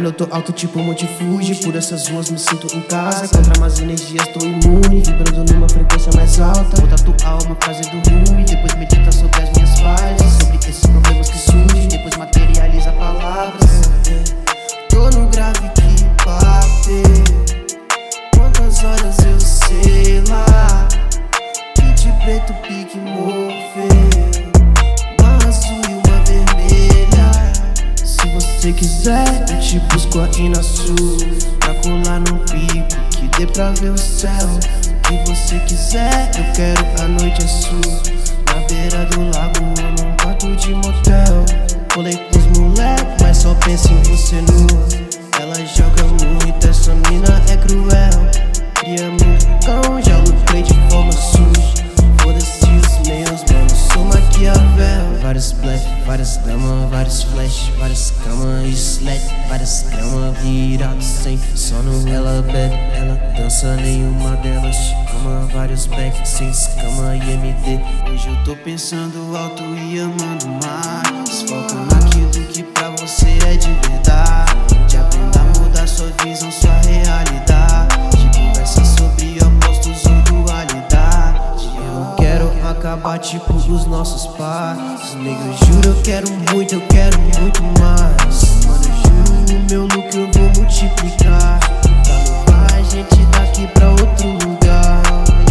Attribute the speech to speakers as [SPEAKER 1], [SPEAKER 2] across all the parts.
[SPEAKER 1] Mano, eu tô alto tipo Monte Fuji. Por essas ruas me sinto em casa. Contra más energias tô imune, vibrando numa frequência mais alta. Vou tatuar uma frase do Rumi, depois medita sobre as minhas falhas, sobre esses problemas que surgem, depois materializa palavras. Tô no grave que bate. Quantas horas eu sei lá. Kit preto, pique mover. Uma azul e uma vermelha. Se você quiser, eu te busco aí na sul, pra colar num pico que dê pra ver o céu. Se você quiser, eu quero a noite azul, na beira do lago ou num quarto de motel. Colei com os moleques, mas só penso em você nua. Ela joga muito, essa mina é cruel. Criamos um cão, já lucrei de forma suja. Foda-se os meus, mano, sou Maquiavel. Vários blefe, várias damas, vários flash, várias camas e sled, várias gramas viradas sem sono. Ela bebe, ela dança, nenhuma delas ama. Vários backs sem escama e MD. Hoje eu tô pensando alto e amando mais. Foca naquilo que pra você é de verdade. Aprenda a mudar sua visão, sua realidade. Conversa sobre opostos ou dualidade. Eu quero acabar tipo os nossos pais. Nego, eu juro, eu quero muito mais. Mano, eu juro, o meu lucro eu vou multiplicar pra levar a gente daqui pra outro lugar.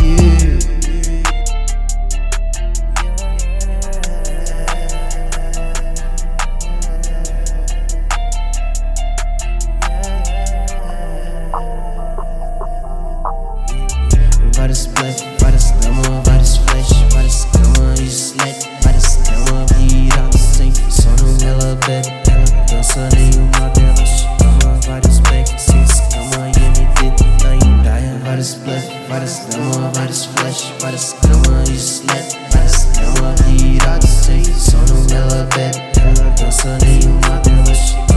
[SPEAKER 1] Vários blefe, várias damas, vários flash, várias camas e sled, várias gramas viradas sem sono. Ela bebe, ela dança, nenhuma delas ama. Vários backs sem escama e MD na Indaia. Vários blefe, várias damas, vários flash, várias gramas e sled, várias gramas viradas sem sono. Ela bebe, ela dança, nenhuma delas